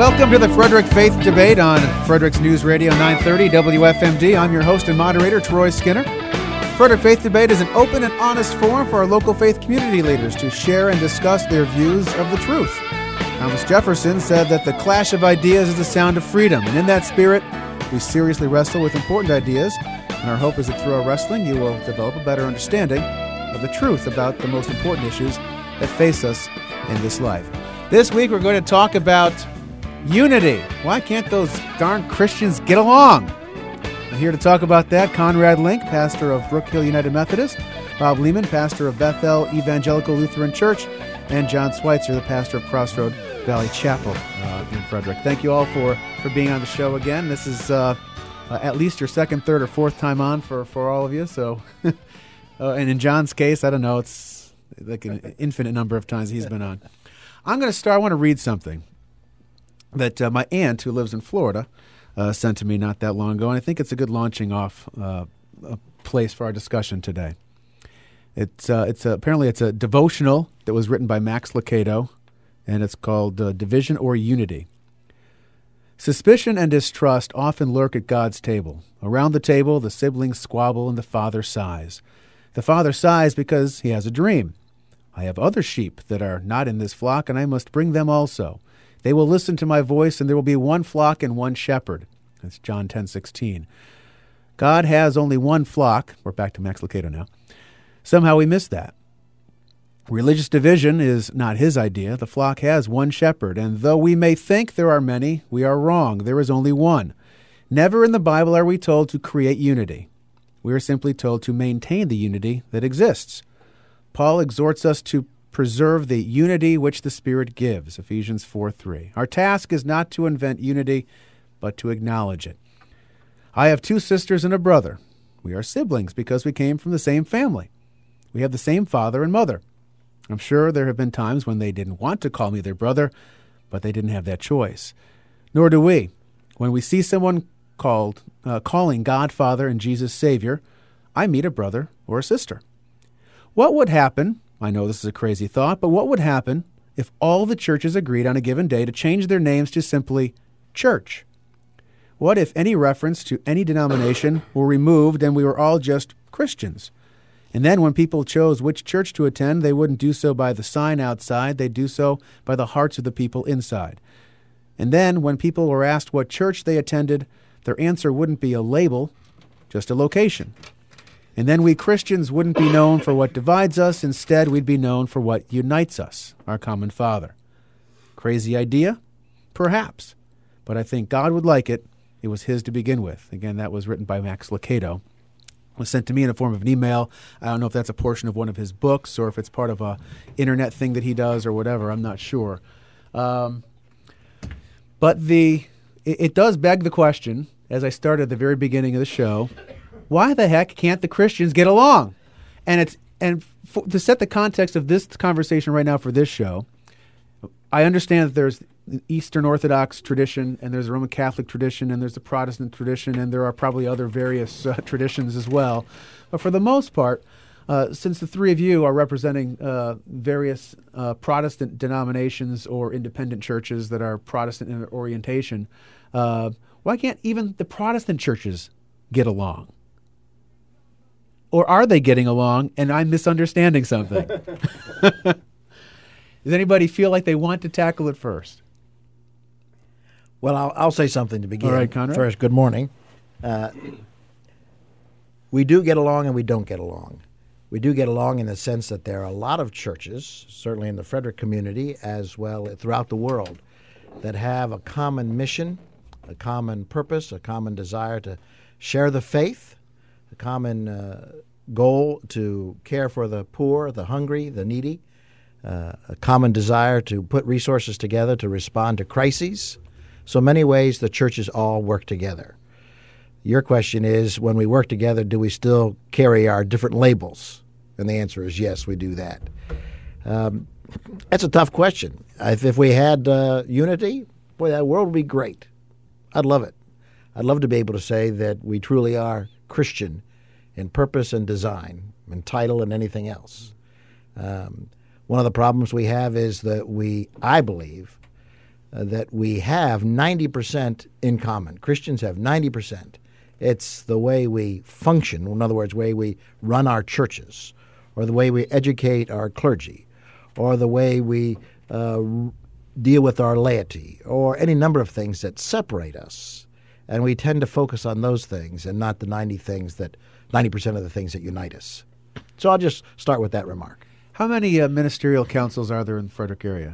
Welcome to the Frederick Faith Debate on Frederick's News Radio 930 WFMD. I'm your host and moderator, Troy Skinner. Frederick Faith Debate is an open and honest forum for our local faith community leaders to share and discuss their views of the truth. Thomas Jefferson said that the clash of ideas is the sound of freedom, and in that spirit, we seriously wrestle with important ideas, and our hope is that through our wrestling, you will develop a better understanding of the truth about the most important issues that face us in this life. This week, we're going to talk about unity. Why can't those darn Christians get along? I'm here to talk about that. Conrad Link, pastor of Brook Hill United Methodist, Bob Lehman, pastor of Bethel Evangelical Lutheran Church, and John Schweitzer, the pastor of Crossroad Valley Chapel in Frederick. Thank you all for being on the show again. This is at least your second, third, or fourth time on for all of you. So, and in John's case, I don't know, it's like an infinite number of times he's been on. I'm going to start. I want to read something that my aunt, who lives in Florida, sent to me not that long ago, and I think it's a good launching off a place for our discussion today. Apparently it's a devotional that was written by Max Lucado, and it's called Division or Unity. Suspicion and distrust often lurk at God's table. Around the table, the siblings squabble and the father sighs. The father sighs because he has a dream. I have other sheep that are not in this flock, and I must bring them also. They will listen to my voice, and there will be one flock and one shepherd. That's John 10:16. God has only one flock. We're back to Max Lucado now. Somehow we miss that. Religious division is not his idea. The flock has one shepherd, and though we may think there are many, we are wrong. There is only one. Never in the Bible are we told to create unity. We are simply told to maintain the unity that exists. Paul exhorts us to preserve the unity which the Spirit gives, Ephesians 4:3. Our task is not to invent unity, but to acknowledge it. I have two sisters and a brother. We are siblings because we came from the same family. We have the same father and mother. I'm sure there have been times when they didn't want to call me their brother, but they didn't have that choice. Nor do we. When we see someone calling God Father and Jesus Savior, I meet a brother or a sister. What would happen, I know this is a crazy thought, but what would happen if all the churches agreed on a given day to change their names to simply church? What if any reference to any denomination were removed and we were all just Christians? And then when people chose which church to attend, they wouldn't do so by the sign outside, they'd do so by the hearts of the people inside. And then when people were asked what church they attended, their answer wouldn't be a label, just a location. And then we Christians wouldn't be known for what divides us. Instead, we'd be known for what unites us, our common Father. Crazy idea? Perhaps. But I think God would like it. It was his to begin with. Again, that was written by Max Lucado. It was sent to me in the form of an email. I don't know if that's a portion of one of his books or if it's part of a internet thing that he does or whatever. I'm not sure. But it does beg the question, as I started at the very beginning of the show, why the heck can't the Christians get along? And to set the context of this conversation right now for this show, I understand that there's the Eastern Orthodox tradition, and there's a Roman Catholic tradition, and there's a Protestant tradition, and there are probably other various traditions as well. But for the most part, since the three of you are representing various Protestant denominations or independent churches that are Protestant in orientation, why can't even the Protestant churches get along? Or are they getting along and I'm misunderstanding something? Does anybody feel like they want to tackle it first? Well, I'll say something to begin. All right, Conrad. First, good morning. We do get along and we don't get along. We do get along in the sense that there are a lot of churches, certainly in the Frederick community as well throughout the world, that have a common mission, a common purpose, a common desire to share the faith, a common goal to care for the poor, the hungry, the needy, a common desire to put resources together to respond to crises. So many ways the churches all work together. Your question is, when we work together, do we still carry our different labels? And the answer is yes, we do that. That's a tough question. If we had unity, boy, that world would be great. I'd love it. I'd love to be able to say that we truly are Christian in purpose and design, in title and anything else. One of the problems we have is that I believe, that we have 90% in common. Christians have 90%. It's the way we function, in other words, the way we run our churches, or the way we educate our clergy, or the way we deal with our laity, or any number of things that separate us. And we tend to focus on those things and not the 90% of the things that unite us. So I'll just start with that remark. How many ministerial councils are there in the Frederick area?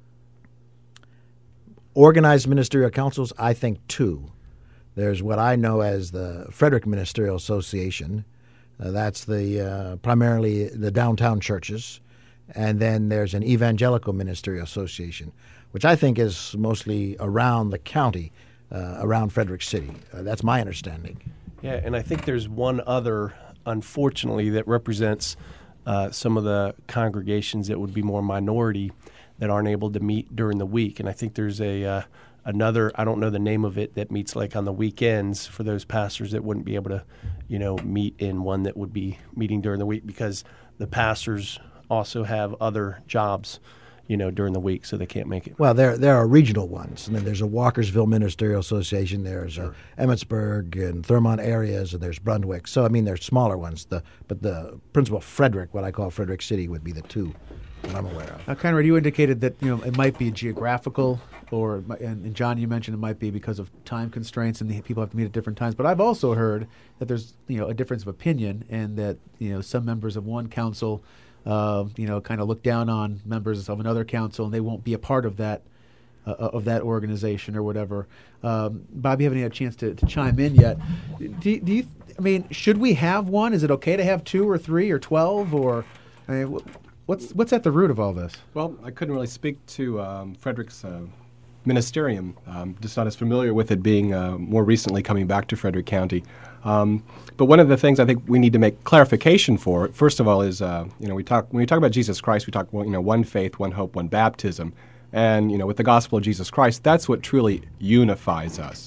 Organized ministerial councils, I think 2. There's what I know as the Frederick Ministerial Association. That's primarily the downtown churches. And then there's an Evangelical Ministerial Association, which I think is mostly around the county, around Frederick City. That's my understanding. Yeah, and I think there's one other, unfortunately, that represents some of the congregations that would be more minority that aren't able to meet during the week. And I think there's another, I don't know the name of it, that meets like on the weekends for those pastors that wouldn't be able to, meet in one that would be meeting during the week, because the pastors also have other jobs, during the week, so they can't make it. Well, there are regional ones. And then there's a Walkersville Ministerial Association. There's Emmitsburg and Thurmont areas, and there's Brunswick. So, there's smaller ones. But the principal Frederick, what I call Frederick City, would be the 2 that I'm aware of. Now, Conrad, you indicated that it might be geographical, and John, you mentioned it might be because of time constraints and the people have to meet at different times. But I've also heard that there's a difference of opinion, and that some members of one council kind of look down on members of another council, and they won't be a part of that organization or whatever. Bob, you haven't had a chance to chime in yet. Do you? Should we have one? Is it okay to have 2 or 3 or 12 or? What's at the root of all this? Well, I couldn't really speak to Frederick's ministerium. Just not as familiar with it, being more recently coming back to Frederick County. But one of the things I think we need to make clarification for, first of all, is when we talk about Jesus Christ, we talk one faith, one hope, one baptism, and with the gospel of Jesus Christ, that's what truly unifies us.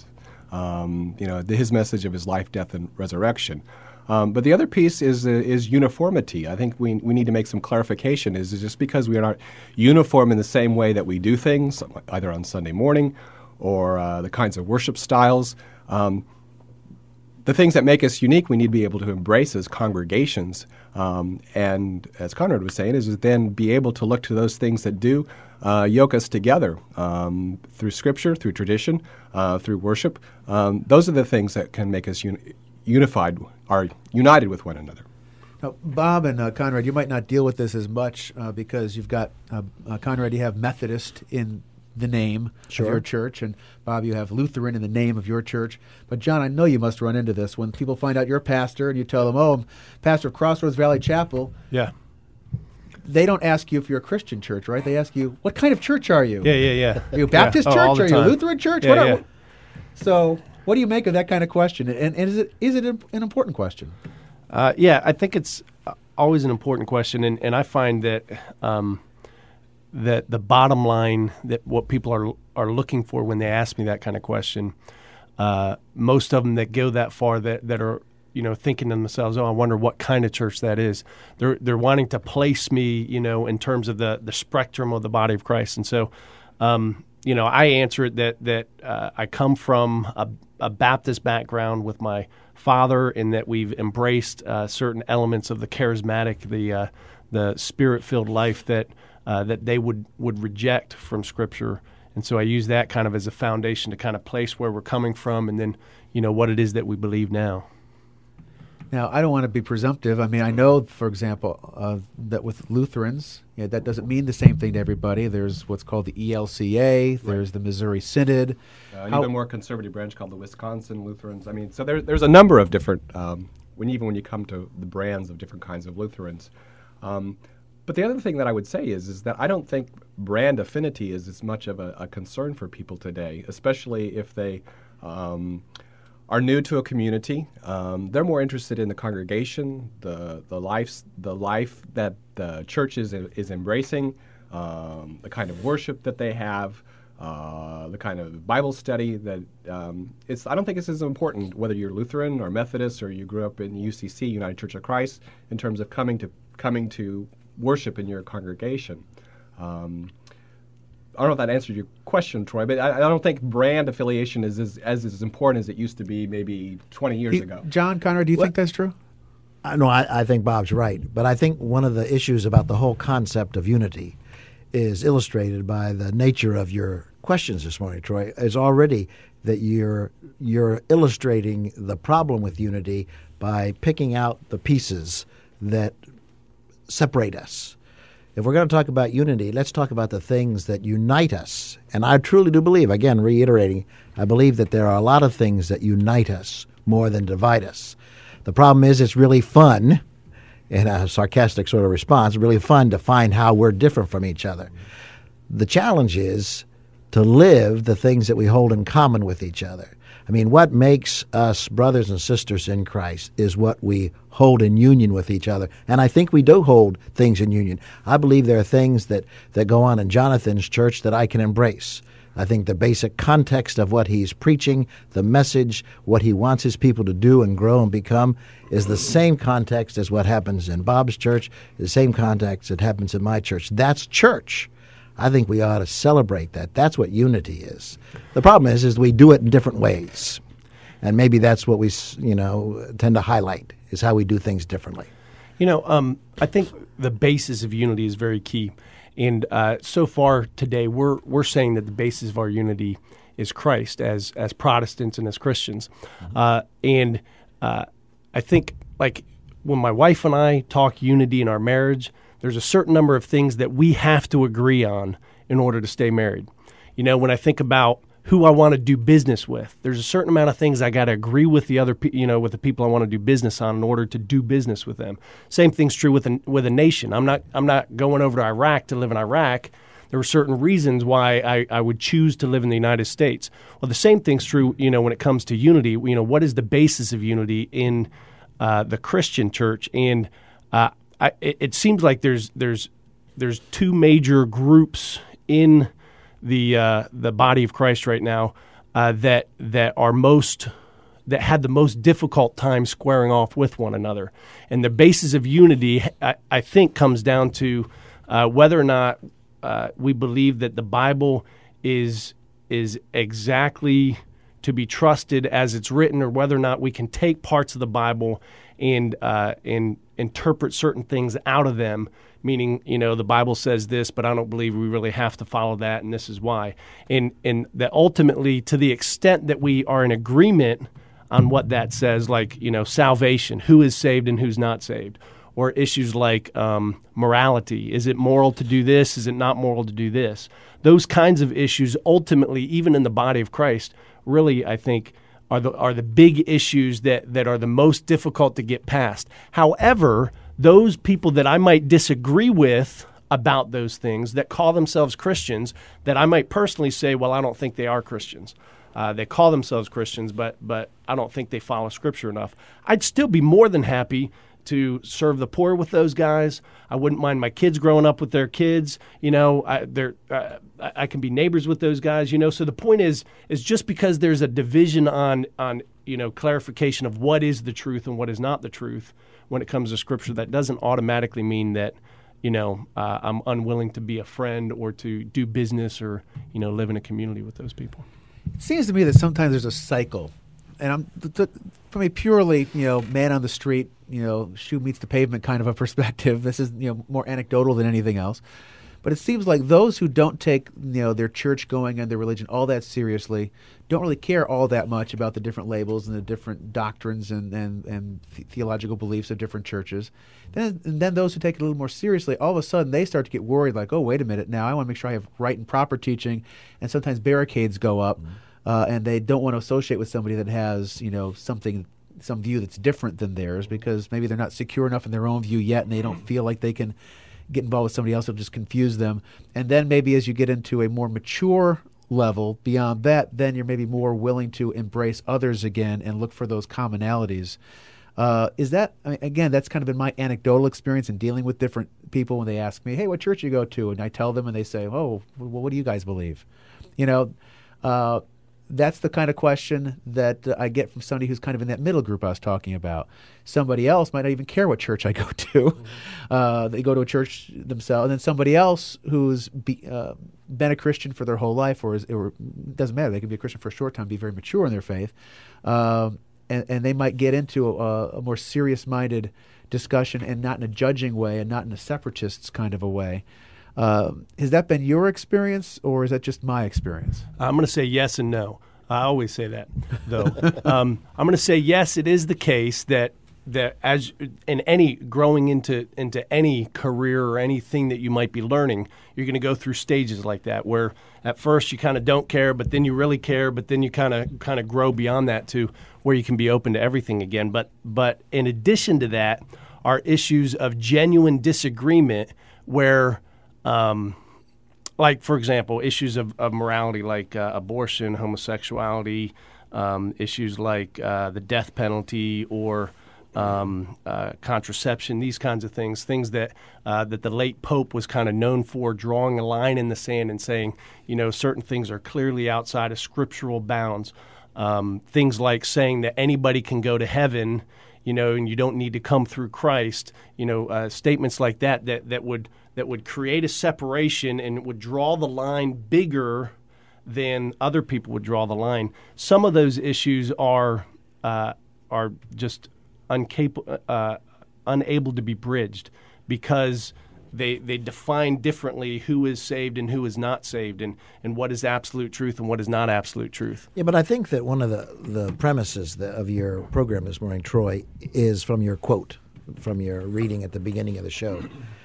His message of his life, death, and resurrection. But the other piece is uniformity. I think we need to make some clarification. Is just because we are not uniform in the same way that we do things, either on Sunday morning or the kinds of worship styles, the things that make us unique, we need to be able to embrace as congregations. And as Conrad was saying, is then be able to look to those things that do yoke us together through Scripture, through tradition, through worship. Those are the things that can make us united with one another. Now, Bob and Conrad, you might not deal with this as much because you've got, Conrad, you have Methodist in the name of your church, and Bob, you have Lutheran in the name of your church. But John, I know you must run into this when people find out you're a pastor and you tell them, I'm pastor of Crossroads Valley Chapel. Yeah. They don't ask you if you're a Christian church, right? They ask you, what kind of church are you? Yeah. Are you a Baptist church? Are you a Lutheran church? Yeah. So what do you make of that kind of question? And is it an important question? I think it's always an important question, and I find that that the bottom line, that what people are looking for when they ask me that kind of question, most of them that go that far that are thinking to themselves, I wonder what kind of church that is. They're wanting to place me in terms of the spectrum of the body of Christ, and so I answer it that I come from a Baptist background with my father, in that we've embraced certain elements of the charismatic, the spirit-filled life that they would reject from Scripture. And so I use that kind of as a foundation to kind of place where we're coming from, and then what it is that we believe now. Now, I don't want to be presumptive. I know, for example, that with Lutherans, that doesn't mean the same thing to everybody. There's what's called the ELCA. There's the Missouri Synod. An even more conservative branch called the Wisconsin Lutherans. So there's a number of different, when you come to the brands of different kinds of Lutherans. But the other thing that I would say is that I don't think brand affinity is as much of a concern for people today, especially if they are new to a community. They're more interested in the congregation, the life that the church is embracing, the kind of worship that they have, the kind of Bible study that I don't think it's as important whether you're Lutheran or Methodist or you grew up in UCC, United Church of Christ, in terms of coming to worship in your congregation. I don't know if that answers your question, Troy, but I don't think brand affiliation is as important as it used to be maybe 20 years ago. John, Conrad, do you think that's true? No, I think Bob's right. But I think one of the issues about the whole concept of unity is illustrated by the nature of your questions this morning, Troy, is already that you're illustrating the problem with unity by picking out the pieces that separate us. If we're going to talk about unity, let's talk about the things that unite us. And I truly do believe, again, reiterating, I believe that there are a lot of things that unite us more than divide us. The problem is it's really fun, in a sarcastic sort of response, really fun to find how we're different from each other. The challenge is to live the things that we hold in common with each other. I mean, what makes us brothers and sisters in Christ is what we hold in union with each other. And I think we do hold things in union. I believe there are things that go on in Jonathan's church that I can embrace. I think the basic context of what he's preaching, the message, what he wants his people to do and grow and become is the same context as what happens in Bob's church, the same context that happens in my church. That's church. I think we ought to celebrate that. That's what unity is. The problem is we do it in different ways. And maybe that's what we, tend to highlight, is how we do things differently. I think the basis of unity is very key. And so far today, we're saying that the basis of our unity is Christ as Protestants and as Christians. And I think, like, when my wife and I talk unity in our marriage, there's a certain number of things that we have to agree on in order to stay married. When I think about who I want to do business with, there's a certain amount of things I got to agree with the other, with the people I want to do business on in order to do business with them. Same thing's true with a nation. I'm not going over to Iraq to live in Iraq. There were certain reasons why I would choose to live in the United States. Well, the same thing's true, when it comes to unity. What is the basis of unity in the Christian church? And it seems like there's two major groups in the body of Christ right now that had the most difficult time squaring off with one another. And the basis of unity, I think, comes down to whether or not we believe that the Bible is exactly to be trusted as it's written, or whether or not we can take parts of the Bible and interpret certain things out of them, meaning, the Bible says this, but I don't believe we really have to follow that, and this is why. And that ultimately, to the extent that we are in agreement on what that says, like, salvation, who is saved and who's not saved, or issues like morality. Is it moral to do this? Is it not moral to do this? Those kinds of issues, ultimately, even in the body of Christ, really, I think, are the big issues that are the most difficult to get past. However, those people that I might disagree with about those things, that call themselves Christians, that I might personally say, well, I don't think they are Christians. They call themselves Christians, but I don't think they follow Scripture enough. I'd still be more than happy to serve the poor with those guys. I wouldn't mind my kids growing up with their kids. I can be neighbors with those guys. So the point is just because there's a division on clarification of what is the truth and what is not the truth when it comes to Scripture, that doesn't automatically mean that I'm unwilling to be a friend or to do business or live in a community with those people. It seems to me that sometimes there's a cycle, and from a purely man on the street, shoe meets the pavement kind of a perspective. This is more anecdotal than anything else. But it seems like those who don't take their church going and their religion all that seriously don't really care all that much about the different labels and the different doctrines and theological beliefs of different churches. And then those who take it a little more seriously, all of a sudden they start to get worried, like, oh, wait a minute, now I want to make sure I have right and proper teaching. And sometimes barricades go up, and they don't want to associate with somebody that has some view that's different than theirs, because maybe they're not secure enough in their own view yet, and they don't feel like they can get involved with somebody else who'll just confuse them. And then maybe as you get into a more mature level beyond that, then you're maybe more willing to embrace others again and look for those commonalities. Again, that's kind of been my anecdotal experience in dealing with different people when they ask me, hey, what church do you go to? And I tell them, and they say, oh, well, what do you guys believe? that's the kind of question that I get from somebody who's kind of in that middle group I was talking about. Somebody else might not even care what church I go to. They go to a church themselves, and then somebody else who's been a Christian for their whole life, or it doesn't matter. They can be a Christian for a short time, be very mature in their faith, and they might get into a more serious-minded discussion, and not in a judging way, and not in a separatists kind of a way. Has that been your experience, or is that just my experience? I'm going to say yes and no. I always say that, though. I'm going to say yes. It is the case that as in any growing into any career or anything that you might be learning, you're going to go through stages like that, where at first you kind of don't care, but then you really care, but then you kind of grow beyond that to where you can be open to everything again. But in addition to that, are issues of genuine disagreement where like, for example, issues of morality like abortion, homosexuality, issues like the death penalty or contraception, these kinds of things that the late Pope was kind of known for, drawing a line in the sand and saying, certain things are clearly outside of scriptural bounds. Things like saying that anybody can go to heaven, and you don't need to come through Christ, statements like that would create a separation and would draw the line bigger than other people would draw the line. Some of those issues are just unable to be bridged because they define differently who is saved and who is not saved, and what is absolute truth and what is not absolute truth. Yeah, but I think that one of the premises of your program this morning, Troy, is from your quote, from your reading at the beginning of the show,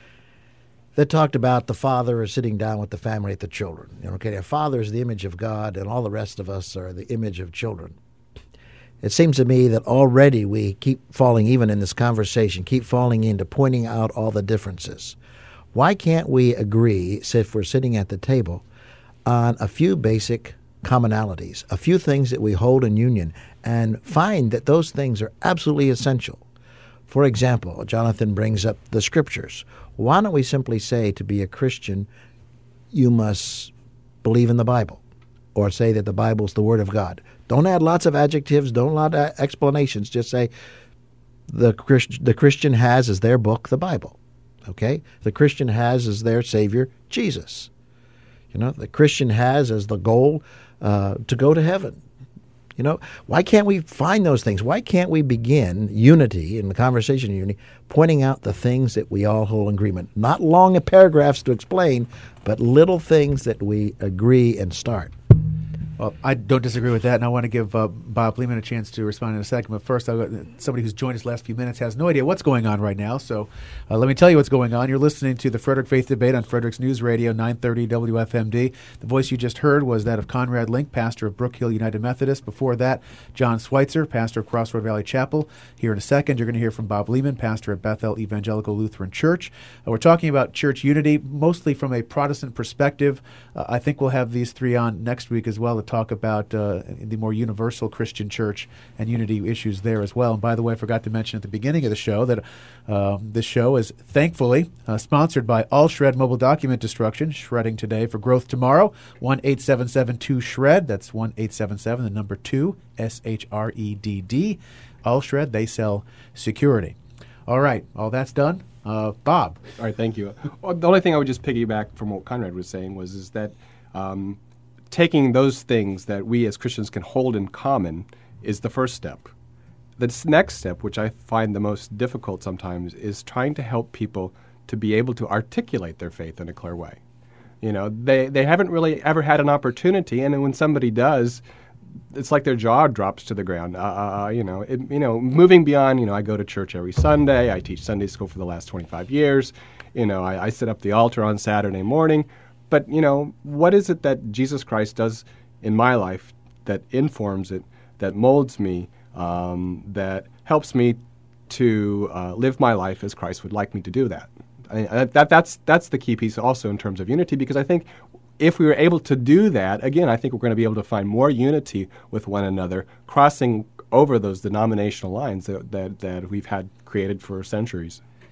that talked about the father is sitting down with the family at the children. The father is the image of God, and all the rest of us are the image of children. It seems to me that already we keep falling, even in this conversation, keep falling into pointing out all the differences. Why can't we agree, if we're sitting at the table, on a few basic commonalities, a few things that we hold in union, and find that those things are absolutely essential? For example, Jonathan brings up the Scriptures. Why don't we simply say, to be a Christian, you must believe in the Bible, or say that the Bible is the Word of God? Don't add lots of adjectives, don't add explanations. Just say the Christian has as their book the Bible. Okay? The Christian has as their Savior Jesus. The Christian has as the goal to go to heaven. Why can't we find those things? Why can't we begin unity, in the conversation of unity, pointing out the things that we all hold in agreement? Not long paragraphs to explain, but little things that we agree and start. Well, I don't disagree with that, and I want to give Bob Lehman a chance to respond in a second. But first, somebody who's joined us the last few minutes has no idea what's going on right now, so let me tell you what's going on. You're listening to the Frederick Faith Debate on Frederick's News Radio, 930 WFMD. The voice you just heard was that of Conrad Link, pastor of Brook Hill United Methodist. Before that, John Schweitzer, pastor of Crossroad Valley Chapel. Here in a second, you're going to hear from Bob Lehman, pastor at Bethel Evangelical Lutheran Church. We're talking about church unity, mostly from a Protestant perspective. I think we'll have these three on next week as well to talk about the more universal Christian church and unity issues there as well. And by the way, I forgot to mention at the beginning of the show that this show is thankfully sponsored by All Shred Mobile Document Destruction, shredding today for growth tomorrow. 1-877-2-SHRED. That's 1-877, the number 2, SHREDD. All Shred, they sell security. All right, all that's done. Bob. All right, thank you. Well, the only thing I would just piggyback from what Conrad was saying is that taking those things that we as Christians can hold in common is the first step. The next step, which I find the most difficult sometimes, is trying to help people to be able to articulate their faith in a clear way. They haven't really ever had an opportunity, and then when somebody does, it's like their jaw drops to the ground. Moving beyond, I go to church every Sunday. I teach Sunday school for the last 25 years. I set up the altar on Saturday morning. But, what is it that Jesus Christ does in my life that informs it, that molds me, that helps me to live my life as Christ would like me to do that? That's the key piece also in terms of unity, because I think if we were able to do that, again, I think we're going to be able to find more unity with one another, crossing over those denominational lines that we've had created for centuries.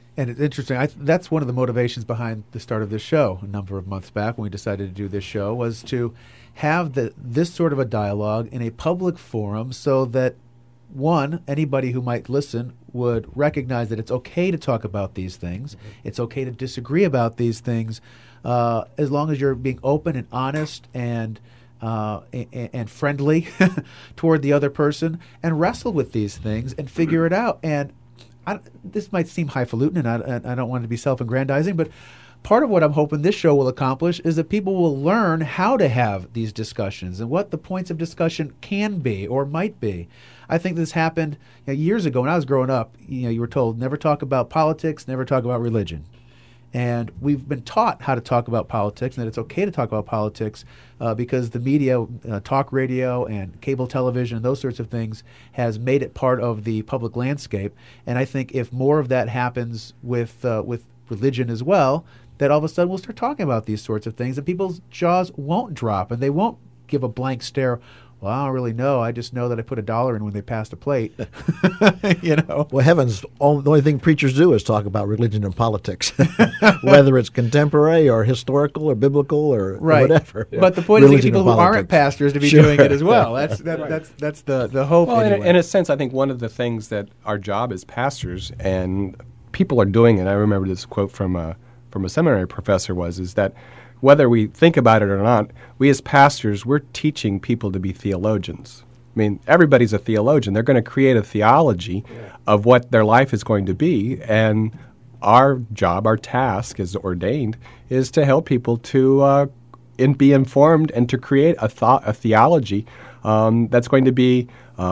And it's interesting. That's one of the motivations behind the start of this show a number of months back when we decided to do this show, was to have this sort of a dialogue in a public forum so that, one, anybody who might listen would recognize that it's okay to talk about these things. Mm-hmm. It's okay to disagree about these things as long as you're being open and honest and friendly toward the other person, and wrestle with these things and figure it out. And this might seem highfalutin, and I don't want to be self-aggrandizing, but part of what I'm hoping this show will accomplish is that people will learn how to have these discussions and what the points of discussion can be or might be. I think this happened years ago when I was growing up. You were told never talk about politics, never talk about religion. And we've been taught how to talk about politics, and that it's okay to talk about politics because the media, talk radio and cable television and those sorts of things has made it part of the public landscape. And I think if more of that happens with religion as well, that all of a sudden we'll start talking about these sorts of things, and people's jaws won't drop, and they won't give a blank stare. Well, I don't really know. I just know that I put $1 in when they passed a plate. Well, heavens, the only thing preachers do is talk about religion and politics, whether it's contemporary or historical or biblical or whatever. Yeah. But the point is to get people who aren't pastors to be doing it as well. That's the hope. Well, anyway. in a sense, I think one of the things that our job as pastors and people are doing, and I remember this quote from a seminary professor is that whether we think about it or not, we as pastors, we're teaching people to be theologians. I mean, everybody's a theologian. They're going to create a theology of what their life is going to be, and our job, our task as ordained, is to help people to be informed and to create a theology that's going to be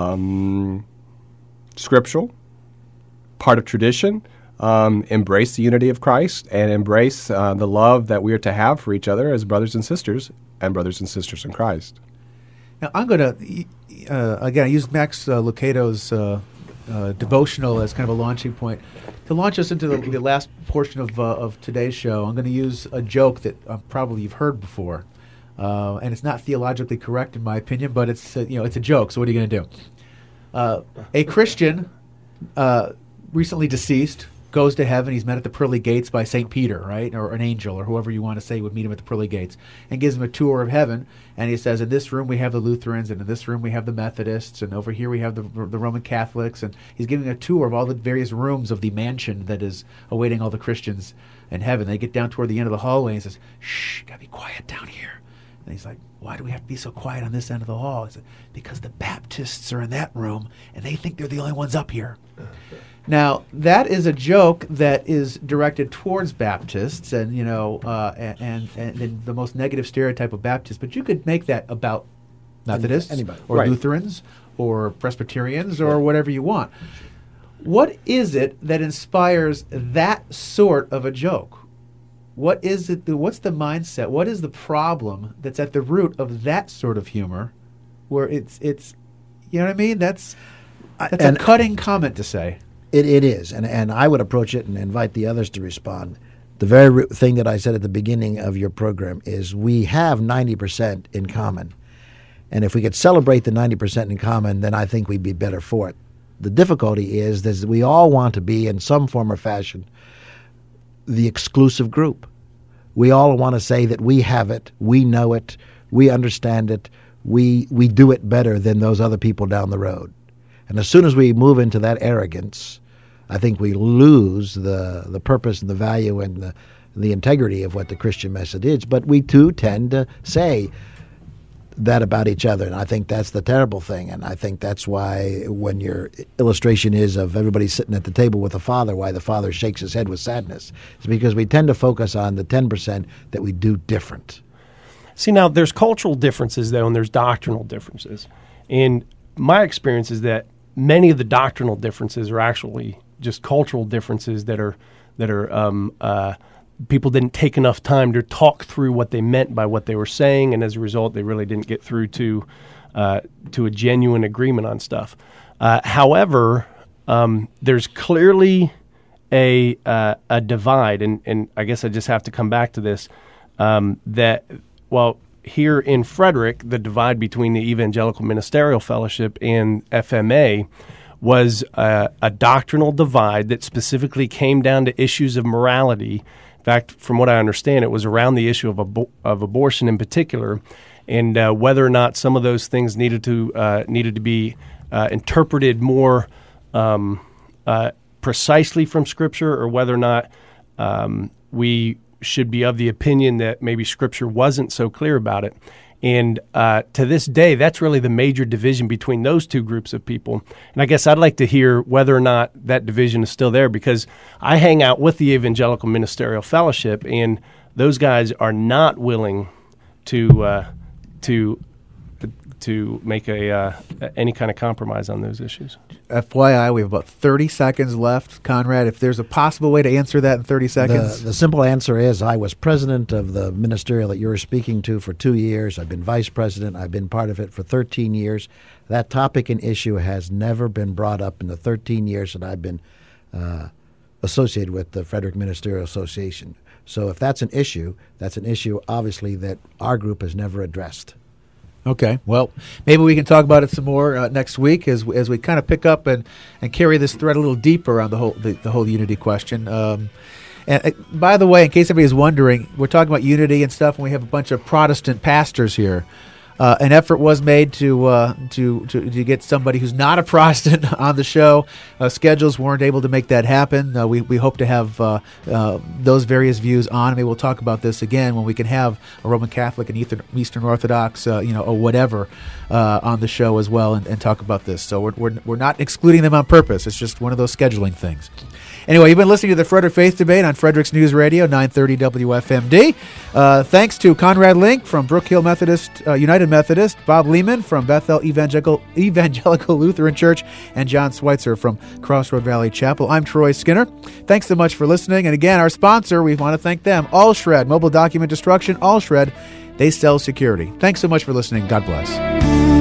scriptural, part of tradition, embrace the unity of Christ, and embrace the love that we are to have for each other as brothers and sisters in Christ. Now, I'm going to, again, I used Max Lucado's devotional as kind of a launching point. To launch us into the last portion of today's show, I'm going to use a joke that probably you've heard before. And it's not theologically correct in my opinion, but it's a joke, so what are you going to do? A Christian, recently deceased, goes to heaven. He's met at the pearly gates by St. Peter, right? Or an angel, or whoever you want to say would meet him at the pearly gates, and gives him a tour of heaven. And he says, in this room we have the Lutherans, and in this room we have the Methodists, and over here we have the Roman Catholics. And he's giving a tour of all the various rooms of the mansion that is awaiting all the Christians in heaven. They get down toward the end of the hallway, and he says, shh, gotta be quiet down here. And he's like, why do we have to be so quiet on this end of the hall? He said, because the Baptists are in that room, and they think they're the only ones up here. Now, that is a joke that is directed towards Baptists and the most negative stereotype of Baptists, but you could make that about Methodists or Lutherans or Presbyterians or whatever you want. What is it that inspires that sort of a joke? What is it? What's the mindset? What is the problem that's at the root of that sort of humor where it's you know what I mean? That's a cutting comment to say. It is, and I would approach it and invite the others to respond. The very thing that I said at the beginning of your program is we have 90% in common. And if we could celebrate the 90% in common, then I think we'd be better for it. The difficulty is that we all want to be, in some form or fashion, the exclusive group. We all want to say that we have it, we know it, we understand it, we do it better than those other people down the road. And as soon as we move into that arrogance, I think we lose the purpose and the value and the integrity of what the Christian message is. But we too tend to say that about each other, and I think that's the terrible thing. And I think that's why when your illustration is of everybody sitting at the table with the Father, why the Father shakes his head with sadness, it's because we tend to focus on the 10% that we do different. See, now there's cultural differences, though, and there's doctrinal differences. And my experience is that many of the doctrinal differences are actually just cultural differences that are people didn't take enough time to talk through what they meant by what they were saying, and as a result, they really didn't get through to a genuine agreement on stuff. However, there's clearly a divide, and I guess I just have to come back to this. Here in Frederick, the divide between the Evangelical Ministerial Fellowship and FMA, was a doctrinal divide that specifically came down to issues of morality. In fact, from what I understand, it was around the issue of abortion in particular, and whether or not some of those things needed to be interpreted more precisely from Scripture, or whether or not we should be of the opinion that maybe Scripture wasn't so clear about it. And to this day, that's really the major division between those two groups of people. And I guess I'd like to hear whether or not that division is still there, because I hang out with the Evangelical Ministerial Fellowship, and those guys are not willing to make any kind of compromise on those issues. FYI, we have about 30 seconds left. Conrad, if there's a possible way to answer that in 30 seconds. The simple answer is I was president of the ministerial that you were speaking to for 2 years. I've been vice president. I've been part of it for 13 years. That topic and issue has never been brought up in the 13 years that I've been associated with the Frederick Ministerial Association. So if that's an issue obviously that our group has never addressed. Okay, well, maybe we can talk about it some more next week as we kind of pick up and carry this thread a little deeper on the whole unity question. And by the way, in case anybody's wondering, we're talking about unity and stuff, and we have a bunch of Protestant pastors here. An effort was made to get somebody who's not a Protestant on the show. Schedules weren't able to make that happen. We hope to have those various views on. Maybe we'll talk about this again when we can have a Roman Catholic and Eastern Orthodox, or whatever, on the show as well, and talk about this. So we're not excluding them on purpose. It's just one of those scheduling things. Anyway, you've been listening to the Frederick Faith Debate on Frederick's News Radio, 930 WFMD. Thanks to Conrad Link from Brook Hill United Methodist, Bob Lehman from Bethel Evangelical Lutheran Church, and John Schweitzer from Crossroad Valley Chapel. I'm Troy Skinner. Thanks so much for listening. And again, our sponsor, we want to thank them, Allshred, Mobile Document Destruction. Allshred, they sell security. Thanks so much for listening. God bless.